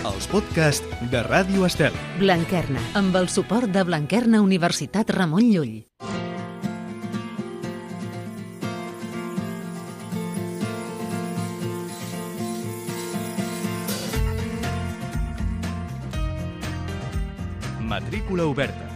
els podcasts de Ràdio Estel. Blanquerna, amb el suport de Blanquerna Universitat Ramon Llull. Matrícula oberta.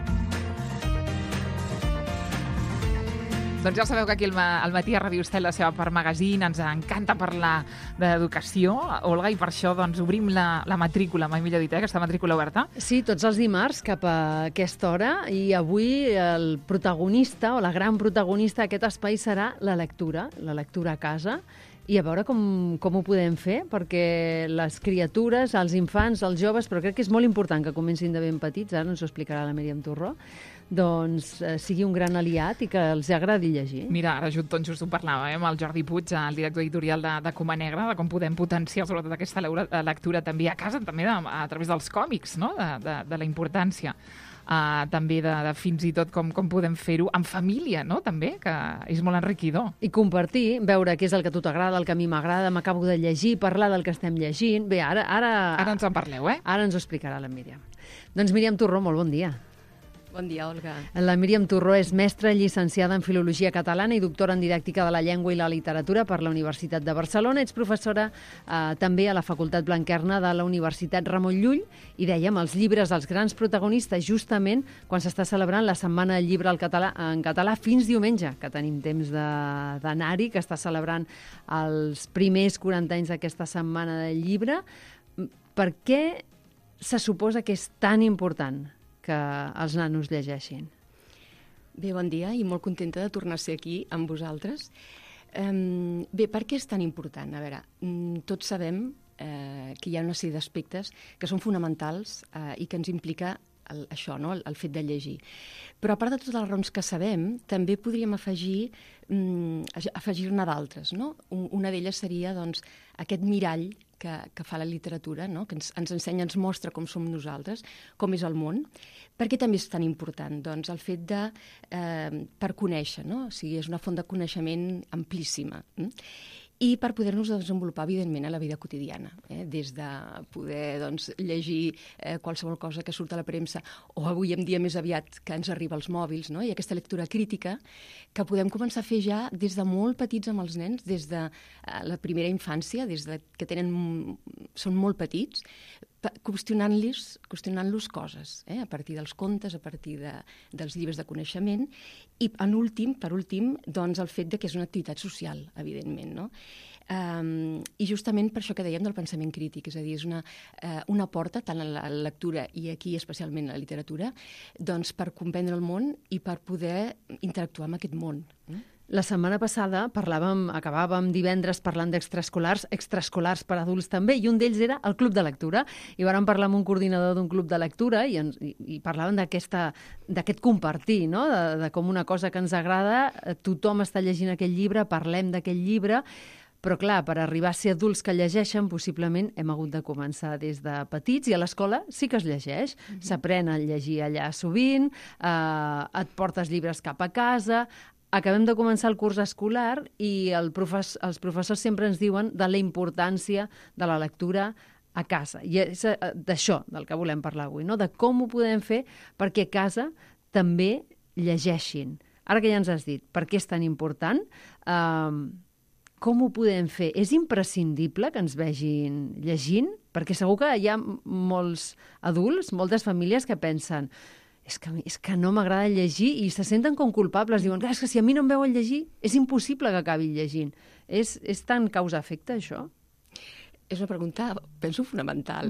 Doncs ja sabeu que aquí al matí a Ràdio Estel, la seva part magazine, ens encanta parlar d'educació, Olga, i per això doncs, obrim la matrícula, mai millor dit, aquesta matrícula oberta. Sí, tots els dimarts cap a aquesta hora, i avui el protagonista, o la gran protagonista d'aquest espai serà la lectura a casa, i a veure com ho podem fer, perquè les criatures, els infants, els joves, però crec que és molt important que comencin de ben petits, ara ens ho explicarà la Míriam Torró, doncs sigui un gran aliat i que els agradi llegir. Mira, ara tot just ho parlàvem amb el Jordi Puig, el director editorial de Coma Negra, de com podem potenciar sobretot aquesta lectura també a casa, també a través dels còmics, no? de la importància. També de fins i tot com podem fer-ho en família, no? També, que és molt enriquidor. I compartir, veure què és el que a tu t'agrada, el que a mi m'agrada, m'acabo de llegir, parlar del que estem llegint. Bé, ara ens en parleu, eh? Ara ens ho explicarà la Míriam. Doncs Míriam Torró, molt bon dia. Bon dia, Olga. La Míriam Torró és mestra llicenciada en Filologia Catalana i doctora en Didàctica de la Llengua i la Literatura per la Universitat de Barcelona. Ets professora també a la Facultat Blanquerna de la Universitat Ramon Llull i dèiem els llibres dels grans protagonistes justament quan s'està celebrant la Setmana del Llibre en català fins diumenge, que tenim temps d'anar-hi, que està celebrant els primers 40 anys d'aquesta Setmana del Llibre. Per què se suposa que és tan important que els nanos llegeixin? Bé, bon dia i molt contenta de tornar a ser aquí amb vosaltres. Bé, per què és tan important? A veure, tots sabem que hi ha una sèrie d'aspectes que són fonamentals i que ens implica això, no? el fet de llegir. Però a part de totes les raons que sabem, també podríem afegir-ne d'altres. No? Una d'elles seria doncs, aquest mirall que fa la literatura, no? Que ens ensenya, ens mostra com som nosaltres, com és el món. Per què també és tan important? Doncs el fet per conèixer, no? O sigui, és una font de coneixement amplíssima. I per poder-nos desenvolupar, evidentment, a la vida quotidiana. Des de poder llegir qualsevol cosa que surt a la premsa, o avui en dia més aviat que ens arriba als mòbils, no? I aquesta lectura crítica que podem començar a fer ja des de molt petits amb els nens, des de la primera infància, des de que són molt petits, qüestionant-los coses, a partir dels contes, a partir dels llibres de coneixement, i per últim, doncs el fet que és una activitat social, evidentment, no? I justament per això que dèiem del pensament crític, és a dir, és una porta, tant a la lectura i aquí especialment a la literatura, doncs per comprendre el món i per poder interactuar amb aquest món. La setmana passada acabàvem divendres parlant d'extraescolars, extraescolars per adults també, i un d'ells era el Club de Lectura. I vàrem parlar amb un coordinador d'un club de lectura i parlàvem d'aquest compartir, no? De com una cosa que ens agrada, tothom està llegint aquell llibre, parlem d'aquell llibre, però clar, per arribar a ser adults que llegeixen, possiblement hem hagut de començar des de petits, i a l'escola sí que es llegeix. S'aprèn a llegir allà sovint, et portes llibres cap a casa. Acabem de començar el curs escolar i els professors sempre ens diuen de la importància de la lectura a casa. I és d'això del que volem parlar avui, no? De com ho podem fer perquè a casa també llegeixin. Ara que ja ens has dit per què és tan important, com ho podem fer? És imprescindible que ens vegin llegint? Perquè segur que hi ha molts adults, moltes famílies que pensen és que no m'agrada llegir i se senten com culpables. Diuen, és que si a mi no em veuen llegir, és impossible que acabi llegint. És tan causa-efecte, això? És una pregunta, penso, fonamental,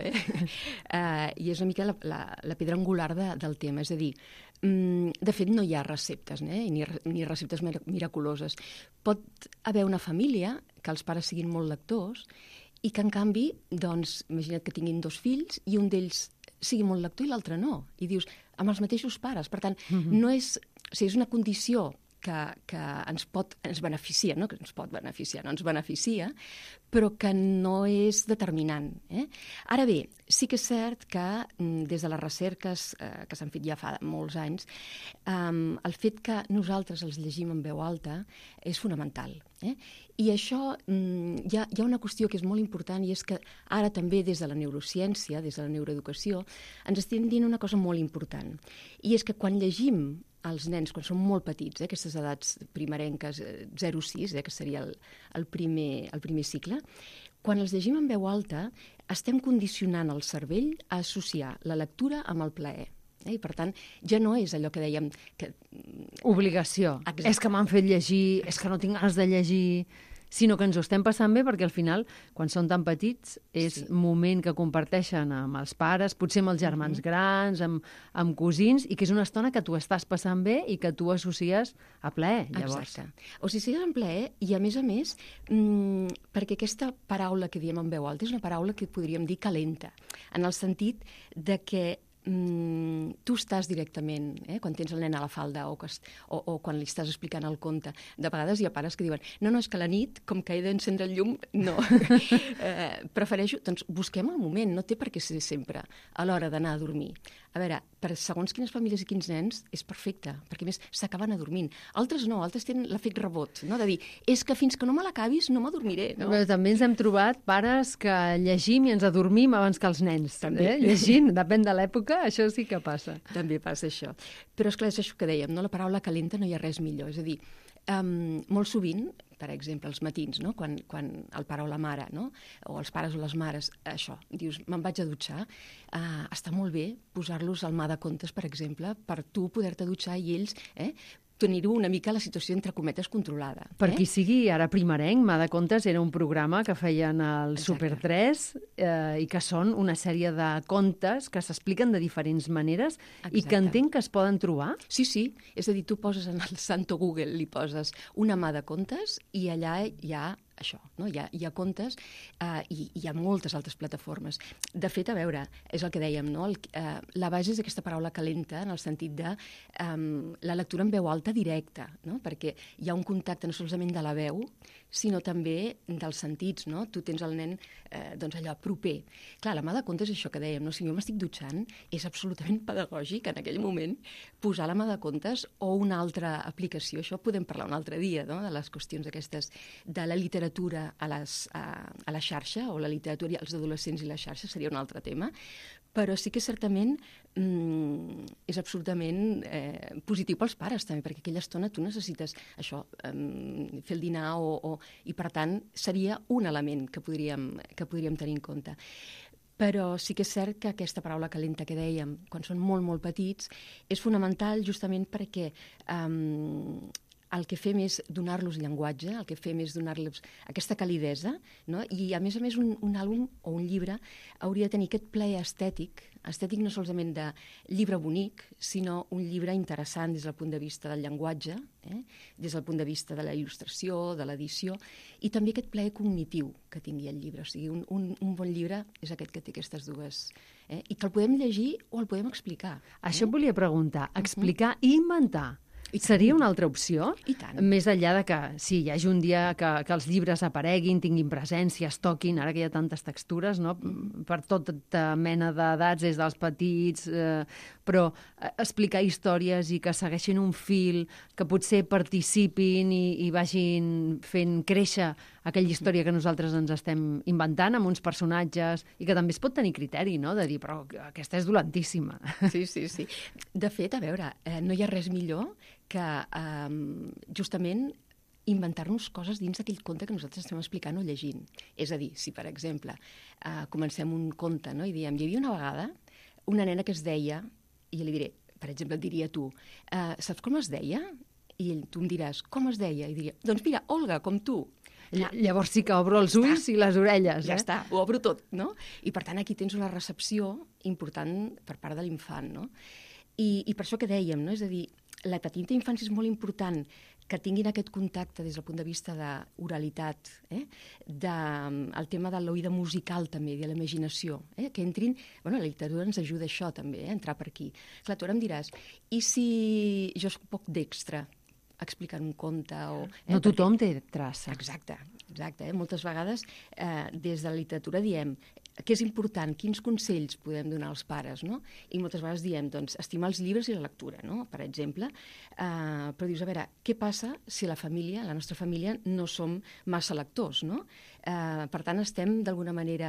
i és una mica la pedra angular del tema. És a dir, de fet, no hi ha receptes, ni receptes miraculoses. Pot haver una família que els pares siguin molt lectors i que, en canvi, doncs, imagina't que tinguin 2 fills i un d'ells sigui molt lector i l'altre no. I dius, amb els mateixos pares. Per tant, no és... O sigui, és una condició que ens beneficia, no que ens pot beneficiar, no ens beneficia, però que no és determinant. Ara bé, sí que és cert que des de les recerques que s'han fet ja fa molts anys, el fet que nosaltres els llegim en veu alta és fonamental. I això, hi ha una qüestió que és molt important, i és que ara també des de la neurociència, des de la neuroeducació, ens estem dient una cosa molt important, i és que quan llegim els nens, quan són molt petits, aquestes edats primerenques, 0-6, que seria el primer cicle, quan els llegim en veu alta, estem condicionant el cervell a associar la lectura amb el plaer. I, per tant, ja no és allò que dèiem... Obligació. Exacte. És que m'han fet llegir, és que no tinc ganes de llegir... sinó que ens ho estem passant bé perquè al final, quan són tan petits, és moment que comparteixen amb els pares, potser amb els germans grans, amb cosins, i que és una estona que tu estàs passant bé i que tu associes a plaer, llavors. Exacte. O sigui, en plaer, i a més, perquè aquesta paraula que diem en veu alta és una paraula que podríem dir calenta, en el sentit de que tu estàs directament, quan tens el nen a la falda o quan li estàs explicant el conte. De vegades hi ha pares que diuen no, és que a la nit, com que he d'encendre el llum, no. Prefereixo, doncs busquem el moment, no té per què ser sempre a l'hora d'anar a dormir. A veure, per segons quines famílies i quins nens és perfecte, perquè més s'acaben adormint. Altres no, altres tenen l'efecte rebot, no? De dir, és que fins que no me l'acabis no m'adormiré. No? Però també ens hem trobat pares que llegim i ens adormim abans que els nens. També. Llegint, depèn de l'època, això sí que passa. També passa això. Però esclar, és això que dèiem, no? La paraula calenta no hi ha res millor. És a dir, molt sovint, per exemple, els matins, no? Quan el pare o la mare, no? O els pares o les mares, això, dius, me'n vaig a dutxar, està molt bé posar-los al mà de contes, per exemple, per tu poder-te dutxar i ells tenir-ho una mica la situació, entre cometes, controlada. Per qui sigui ara primerenc, Mà de Contes era un programa que feien al Super 3 i que són una sèrie de contes que s'expliquen de diferents maneres. Exacte. I que entenc que es poden trobar. Sí, és a dir, tu poses en el santo Google, li poses una Mà de Contes i allà hi ha això, no? Hi ha contes i hi ha moltes altres plataformes. De fet, a veure, és el que dèiem, no? La base és aquesta paraula calenta, en el sentit de la lectura en veu alta directa, no? Perquè hi ha un contacte no solament de la veu, sinó també dels sentits, no? Tu tens el nen doncs allò proper. Clar, la Mà de Contes és això que dèiem, no? Si jo m'estic dutxant, és absolutament pedagògic en aquell moment posar la Mà de Contes o una altra aplicació. Això podem parlar un altre dia, no? De les qüestions aquestes de la literatura a la xarxa, o la literatura als adolescents i la xarxa seria un altre tema, però sí que certament és absolutament positiu pels pares també, perquè aquella estona tu necessites això, fer el dinar i per tant seria un element que podríem tenir en compte. Però sí que és cert que aquesta paraula calenta que dèiem, quan són molt, molt petits, és fonamental justament perquè el que fem és donar-los llenguatge, el que fem és donar-los aquesta calidesa, no? I a més un àlbum o un llibre hauria de tenir aquest plaer estètic no solament de llibre bonic, sinó un llibre interessant des del punt de vista del llenguatge, des del punt de vista de la il·lustració, de l'edició, i també aquest plaer cognitiu que tingui el llibre. O sigui, un bon llibre és aquest que té aquestes dues... I que el podem llegir o el podem explicar. Això et volia preguntar, explicar i inventar. Seria una altra opció? I tant. Més enllà de que, sí, hi hagi un dia que els llibres apareguin, tinguin presència, es toquin, ara que hi ha tantes textures, no? Per tota mena d'edats, des dels petits, però explicar històries i que segueixin un fil, que potser participin i vagin fent créixer aquella història que nosaltres ens estem inventant amb uns personatges i que també es pot tenir criteri, no? De dir, però aquesta és dolentíssima. Sí. De fet, a veure, no hi ha res millor que justament inventar-nos coses dins d'aquell conte que nosaltres estem explicant o llegint. És a dir, si per exemple comencem un conte, no? I diem, hi havia una vegada una nena que es deia, i jo li diré, per exemple, et diria tu, saps com es deia? I tu em diràs, com es deia? I diria, doncs mira, Olga, com tu. Llavors sí que obro els ulls i les orelles. Ja està, ho obro tot, no? I per tant aquí tens una recepció important per part de l'infant, no? I per això que dèiem, no? És a dir, la petita infància és molt important que tinguin aquest contacte des del punt de vista d'oralitat, el tema de l'oïda musical també, de la imaginació, que entrin... Bueno, la literatura ens ajuda a això també, a entrar per aquí. Clar, tu ara em diràs, i si jo soc poc dextre explicant un conte. No tothom té traça. Exacte. Moltes vegades des de la literatura diem què és important, quins consells podem donar als pares, no? I moltes vegades diem, doncs, estimar els llibres i la lectura, no? Per exemple. Però dius, a veure, què passa si la nostra família, no som massa lectors, no? Per tant, estem d'alguna manera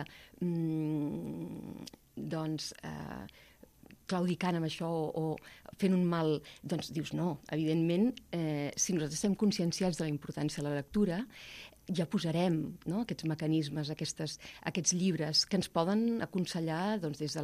claudicant amb això o fent un mal, doncs dius no, evidentment, si nosaltres estem conscienciats de la importància de la lectura, ja posarem, no, aquests mecanismes, aquests llibres que ens poden aconsellar doncs, des de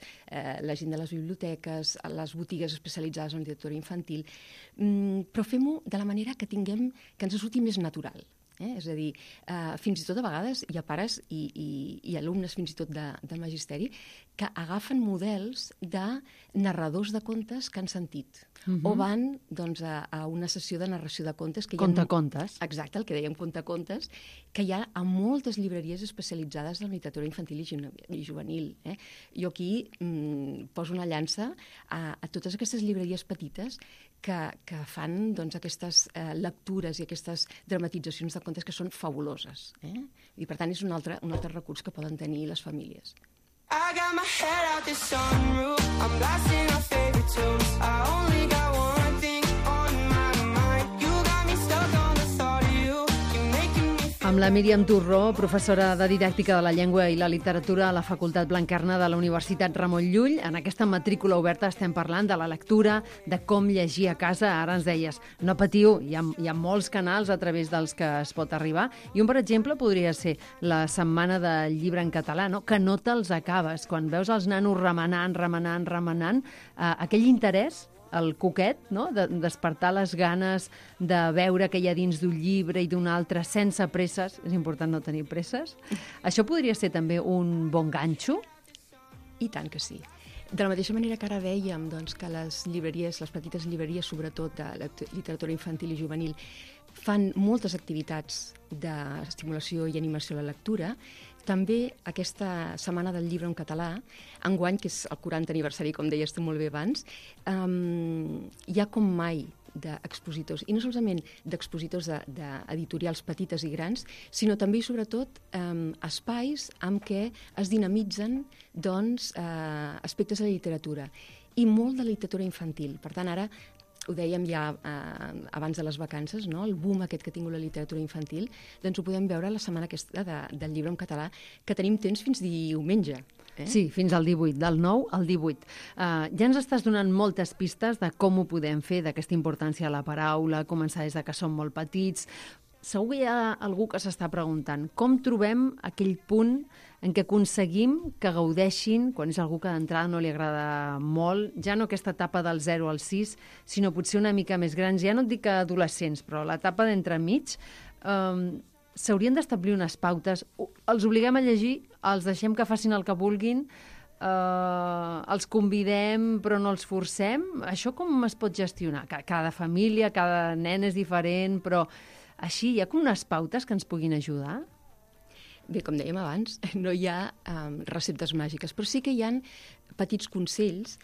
la gent de les biblioteques, a les botigues especialitzades en literatura infantil, però fem-ho de la manera que ens resulti més natural. És a dir, fins i tot a vegades hi ha pares i alumnes fins i tot del magisteri que agafen models de narradors de contes que han sentit o van doncs, a una sessió de narració de contes. Contacontes. Exacte, el que dèiem contacontes, que hi ha a moltes llibreries especialitzades en literatura infantil i juvenil. Jo aquí poso una llança a totes aquestes llibreries petites que fan doncs, aquestes lectures i aquestes dramatitzacions de contes que són fabuloses. I per tant és un altre recurs que poden tenir les famílies. I got my head out the sunroof, I'm blasting our favorite tunes, I only got one thing on my mind, you got me stuck on the thought of you, you're making me feel... Amb la Míriam Torró, professora de Didàctica de la Llengua i la Literatura a la Facultat Blanquerna de la Universitat Ramon Llull. En aquesta matrícula oberta estem parlant de la lectura, de com llegir a casa. Ara ens deies, no patiu, hi ha molts canals a través dels que es pot arribar. I un, per exemple, podria ser la Setmana del Llibre en Català, no? Que no te'ls acabes. Quan veus els nanos remenant, aquell interès, el coquet, no? De despertar les ganes de veure què hi ha dins d'un llibre i d'un altre sense presses. És important no tenir presses. Això podria ser també un bon ganxo? I tant que sí. De la mateixa manera que ara dèiem doncs, que les llibreries, les petites llibreries, sobretot de literatura infantil i juvenil, fan moltes activitats d'estimulació i animació a la lectura, també aquesta Setmana del Llibre en Català, enguany, que és el 40 aniversari, com deies tu molt bé abans, hi ha com mai d'expositors, i no solament d'expositors d'editorials petites i grans, sinó també i sobretot espais amb què es dinamitzen doncs, aspectes de la literatura, i molt de literatura infantil. Per tant, ara ho dèiem ja abans de les vacances, no? El boom aquest que ha tingut la literatura infantil, doncs ho podem veure la setmana aquesta del llibre en català, que tenim temps fins diumenge. Sí, fins al 18, del 9 al 18. Ja ens estàs donant moltes pistes de com ho podem fer, d'aquesta importància a la paraula, començar des de que som molt petits. Segur que hi ha algú que s'està preguntant com trobem aquell punt en què aconseguim que gaudeixin, quan és algú que d'entrada no li agrada molt, ja no aquesta etapa del 0 al 6, sinó potser una mica més grans, ja no et dic adolescents, però l'etapa d'entremig, s'haurien d'establir unes pautes, els obliguem a llegir, els deixem que facin el que vulguin, els convidem però no els forcem. Això com es pot gestionar? Cada família, cada nen és diferent, però així hi ha com unes pautes que ens puguin ajudar? Bé, com dèiem abans, no hi ha receptes màgiques, però sí que hi ha petits consells.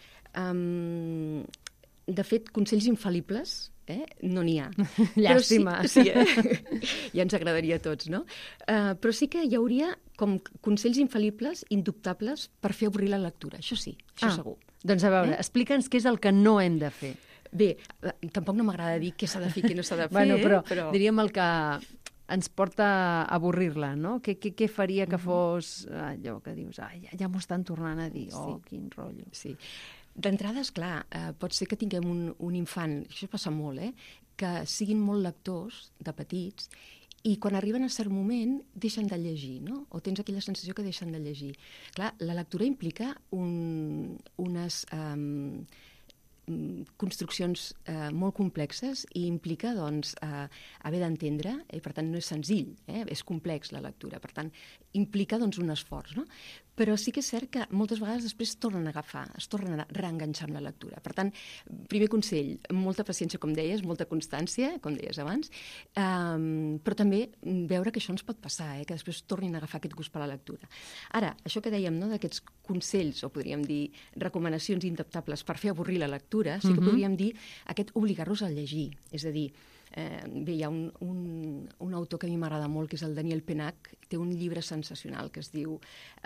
De fet, consells infal·libles, no n'hi ha. Llàstima. Sí, ja ens agradaria a tots, no? Però sí que hi hauria com consells infal·libles, indubtables, per fer avorrir la lectura. Això sí, això segur. Doncs a veure, explica'ns què és el que no hem de fer. Bé, tampoc no m'agrada dir què s'ha de fer i què no s'ha de fer. Bueno, però diríem el que ens porta a avorrir-la, no? Què faria que fos allò que dius, ja m'ho estan tornant a dir, quin rotllo. Sí. D'entrada, esclar, pot ser que tinguem un infant, això passa molt, que siguin molt lectors de petits i quan arriben a cert moment deixen de llegir, no? O tens aquella sensació que deixen de llegir. Clar, la lectura implica unes construccions molt complexes i implica doncs, haver d'entendre, i per tant no és senzill, és complex la lectura, per tant implica doncs, un esforç, no? Però sí que és cert que moltes vegades després es tornen a reenganxar amb la lectura. Per tant, primer consell, molta paciència, com deies, molta constància, com deies abans, però també veure que això ens pot passar, que després tornin a agafar aquest gust per la lectura. Ara, això que dèiem, no, d'aquests consells, o podríem dir recomanacions indubtables per fer avorrir la lectura, sí que podríem dir aquest obligar-los a llegir. És a dir, Bé, hi ha un autor que a mi m'agrada molt, que és el Daniel Penach, té un llibre sensacional que es diu...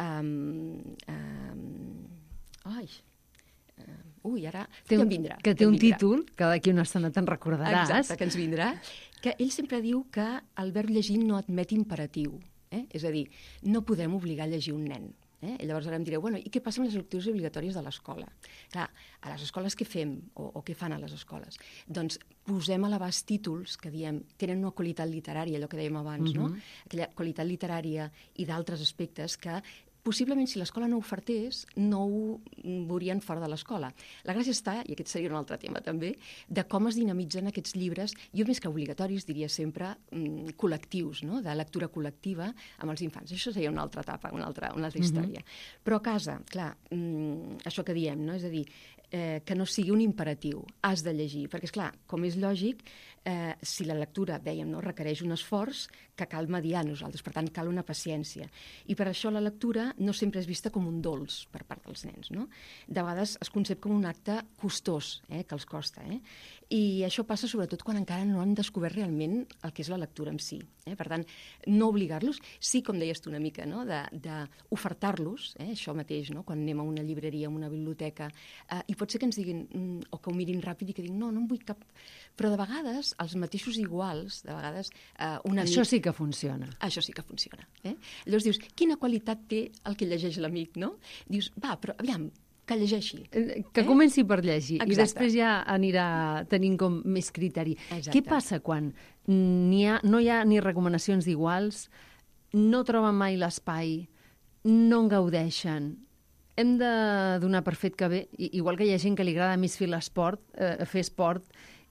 ara... Que té un vindrà. títol, que d'aquí una estona te'n recordaràs. Exacte, que ens vindrà. Que ell sempre diu que el verb llegir no admet imperatiu. És a dir, no podem obligar a llegir un nen. I llavors ara em direu, bueno, i què passa amb les lectures obligatòries de l'escola? Clar, a les escoles què fem o què fan a les escoles? Doncs posem a l'abast títols que diem tenen una qualitat literària, allò que dèiem abans, no? Aquella qualitat literària i d'altres aspectes que possiblement si l'escola no ho ofertés, no ho veurien fora de l'escola. La gràcia està, i aquest seria un altre tema també, de com es dinamitzen aquests llibres, jo més que obligatoris diria sempre col·lectius, no? De lectura col·lectiva amb els infants. Això seria una altra etapa, una altra història. Però a casa, clar, això que diem, no? És a dir, que no sigui un imperatiu, has de llegir, perquè, esclar, com és lògic, si la lectura, dèiem, no, requereix un esforç que cal mediar a nosaltres, per tant, cal una paciència. I per això la lectura no sempre és vista com un dolç per part dels nens, no? De vegades es concep com un acte costós, que els costa, I això passa sobretot quan encara no han descobert realment el que és la lectura en si. Per tant, no obligar-los, sí, com deies tu una mica, no? D'ofertar-los, això mateix, no? Quan anem a una llibreria, a una biblioteca, i pot ser que ens diguin, o que ho mirin ràpid i que diguin, no en vull cap... Però de vegades, els mateixos iguals, de vegades... Això sí que funciona. Això sí que funciona. Llavors dius, quina qualitat té el que llegeix l'amic, no? Dius, va, però aviam, que llegeixi. Que comenci per llegir. Exacte. I després ja anirà tenint com més criteri. Exacte. Què passa quan no hi ha ni recomanacions d'iguals, no troben mai l'espai, no en gaudeixen? Hem de donar per fet que bé, igual que hi ha gent que li agrada més fer esport,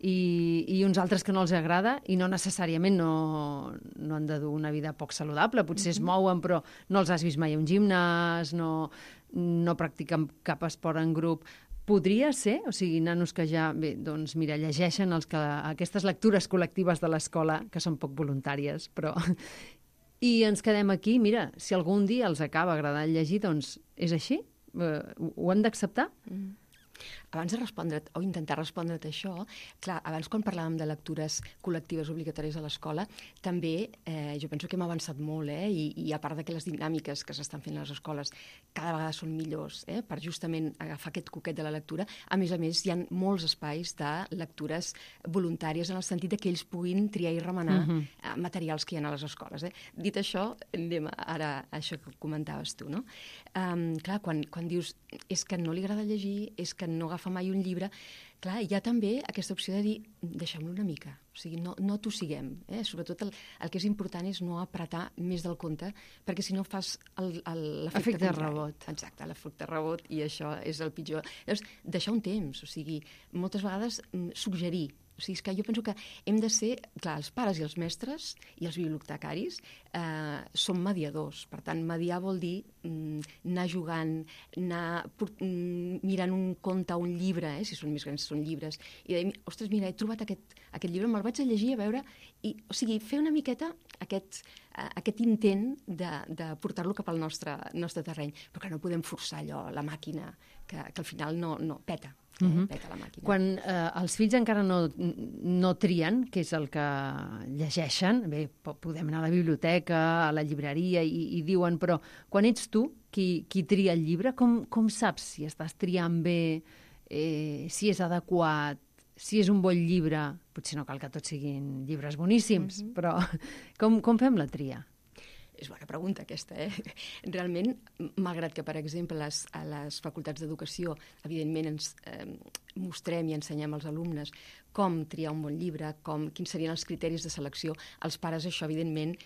i uns altres que no els agrada i no necessàriament no han de dur una vida poc saludable, potser es mouen però no els has vist mai a un gimnàs, no practiquen cap esport en grup. Podria ser, o sigui, nanos que ja, bé, doncs mira, llegeixen aquestes lectures col·lectives de l'escola, que són poc voluntàries, però... I ens quedem aquí, mira, si algun dia els acaba agradant llegir, doncs és així? Ho han d'acceptar? Abans de respondre't, o intentar respondre't això, clar, abans quan parlàvem de lectures col·lectives obligatòries a l'escola, també jo penso que hem avançat molt, i a part de que les dinàmiques que s'estan fent a les escoles cada vegada són millors, per justament agafar aquest coquet de la lectura, a més, hi ha molts espais de lectures voluntàries en el sentit que ells puguin triar i remenar materials que hi ha a les escoles. Dit això, anem ara a això que comentaves tu, no? Clar, quan dius és que no li agrada llegir, és que no agafa mai un llibre, clar, hi ha també aquesta opció de dir deixem-lo una mica, o sigui, no tossiguem. Sobretot el que és important és no apretar més del compte, perquè si no fas l'efecte rebot. Exacte, l'efecte rebot, i això és el pitjor. Llavors, deixar un temps, o sigui, moltes vegades suggerir. O sigui, és que jo penso que hem de ser, clar, els pares i els mestres i els bibliotecaris són mediadors. Per tant, mediar vol dir anar jugant, anar mirant un conte o un llibre, si són més grans són llibres, i dir, ostres, mira, he trobat aquest llibre, me'l vaig a llegir a veure, o sigui, fer una miqueta aquest intent de portar-lo cap al nostre terreny, però que no podem forçar allò, la màquina, que al final no peta. Peta la màquina. Quan els fills encara no trien, que és el que llegeixen, bé, podem anar a la biblioteca, a la llibreria i diuen, però quan ets tu qui tria el llibre, com saps si estàs triant bé, si és adequat, si és un bon llibre? Potser no cal que tots siguin llibres boníssims, però com fem la tria? És bona pregunta, aquesta, Realment, malgrat que, per exemple, a les facultats d'educació, evidentment, ens mostrem i ensenyem als alumnes com triar un bon llibre, quins serien els criteris de selecció, els pares, això, evidentment,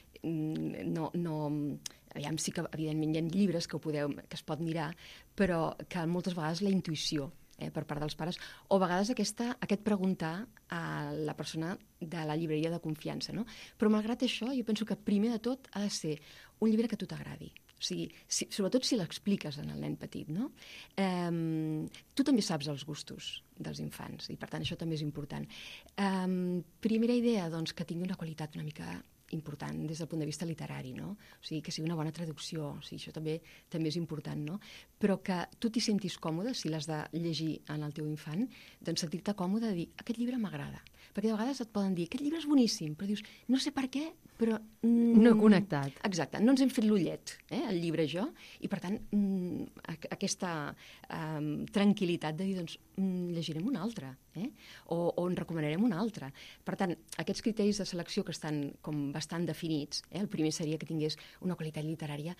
aviam, sí que, evidentment, hi ha llibres que es pot mirar, però que moltes vegades la intuïció per part dels pares, o a vegades aquest preguntar a la persona de la llibreria de confiança, no? Però malgrat això, jo penso que primer de tot ha de ser un llibre que a tu t'agradi. O sigui, sobretot si l'expliques al nen petit, no? Tu també saps els gustos dels infants, i per tant això també és important. Primera idea, doncs, que tingui una qualitat una mica important des del punt de vista literari, no? O sigui, que sigui una bona traducció, o sigui, això també és important, no? Però que tu t'hi sentis còmode, si l'has de llegir en el teu infant, doncs sentir-te còmode de dir, aquest llibre m'agrada. Perquè de vegades et poden dir, aquest llibre és boníssim, però dius, no sé per què, però... No he connectat. Exacte, no ens hem fet l'ullet, el llibre i jo, i per tant aquesta tranquil·litat de dir, doncs, llegirem un altre, o en recomanarem un altre. Per tant, aquests criteris de selecció que estan com bastant definits, el primer seria que tingués una qualitat literària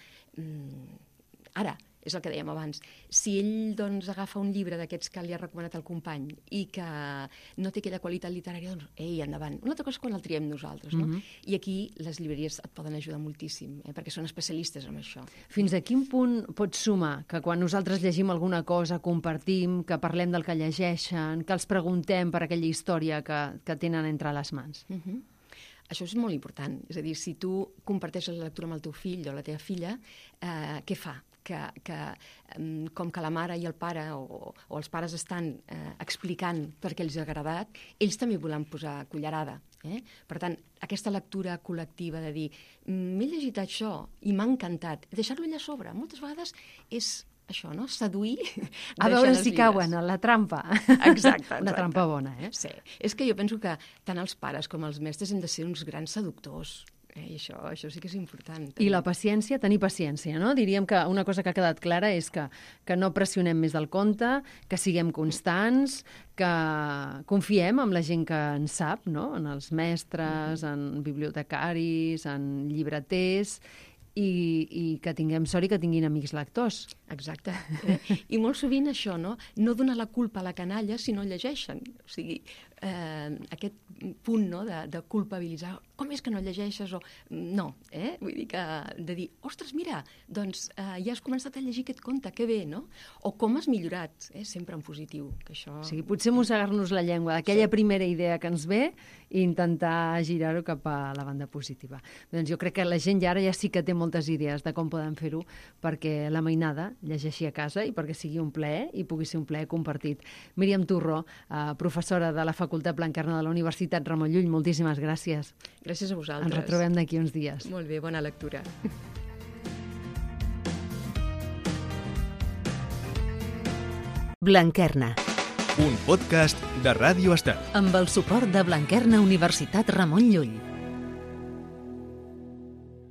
ara, és el que dèiem abans. Si ell doncs, agafa un llibre d'aquests que li ha recomanat el company i que no té aquella qualitat literària, doncs, endavant. Una altra cosa és quan el triem nosaltres, no? I aquí les llibreries et poden ajudar moltíssim, perquè són especialistes en això. Fins a quin punt pots sumar que quan nosaltres llegim alguna cosa, compartim, que parlem del que llegeixen, que els preguntem per aquella història que tenen entre les mans? Això és molt important. És a dir, si tu comparteixes la lectura amb el teu fill o la teva filla, què fa? Que com que la mare i el pare o els pares estan explicant per què els ha agradat, ells també volen posar cullerada. Per tant, aquesta lectura col·lectiva de dir m'he llegit això i m'ha encantat, deixar-lo allà a sobre, moltes vegades és això, no? Seduir. A veure si cauen a la trampa. Exacte. Una trampa bona, Sí. És que jo penso que tant els pares com els mestres hem de ser uns grans seductors. I això sí que és important. I la paciència, tenir paciència, no? Diríem que una cosa que ha quedat clara és que no pressionem més del compte, que siguem constants, que confiem en la gent que en sap, no? En els mestres, en bibliotecaris, en llibreters, i que tinguem sort i que tinguin amics lectors. Exacte. I molt sovint això, no? No donar la culpa a la canalla si no llegeixen. O sigui, aquest punt, no?, de culpabilitzar. Com és que no llegeixes? No, vull dir que de dir, ostres, mira, doncs ja has començat a llegir aquest conte, que bé, no? O com has millorat, sempre en positiu. Que això... O sigui, potser mossegar-nos la llengua d'aquella primera idea que ens ve i intentar girar-ho cap a la banda positiva. Doncs jo crec que la gent ara ja sí que té moltes idees de com poden fer-ho perquè la mainada llegeixi a casa i perquè sigui un plaer i pugui ser un plaer compartit. Míriam Torró, professora de la Facultat Blanquerna de la Universitat Ramon Llull, moltíssimes gràcies. Gràcies a vosaltres. Ens retrobem d'aquí uns dies. Molt bé, bona lectura. Blanquerna. Un podcast de Ràdio Estel. Amb el suport de Blanquerna Universitat Ramon Llull.